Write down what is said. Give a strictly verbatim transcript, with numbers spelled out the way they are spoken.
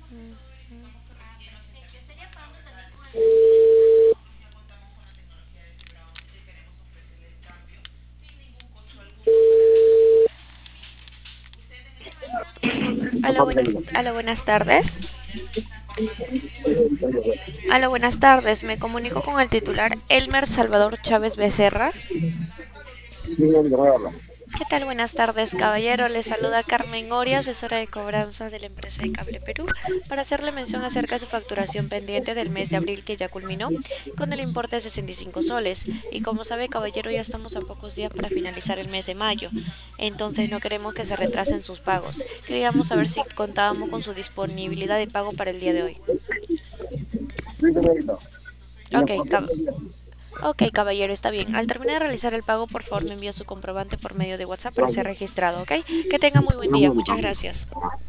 Hola, buenas, hola, buenas tardes. Hola, buenas tardes. Me comunico con el titular Elmer Salvador Chávez Becerra. ¿Qué tal? Buenas tardes, caballero. Le saluda Carmen Oria, asesora de cobranza de la empresa de Cable Perú, para hacerle mención acerca de su facturación pendiente del mes de abril que ya culminó con el importe de sesenta y cinco soles. Y como sabe, caballero, ya estamos a pocos días para finalizar el mes de mayo. Entonces no queremos que se retrasen sus pagos. Queríamos saber si contábamos con su disponibilidad de pago para el día de hoy. Ok, cab ok, caballero, está bien. Al terminar de realizar el pago, por favor me envía su comprobante por medio de WhatsApp para ser registrado, ¿ok? Que tenga muy buen día. Muchas gracias.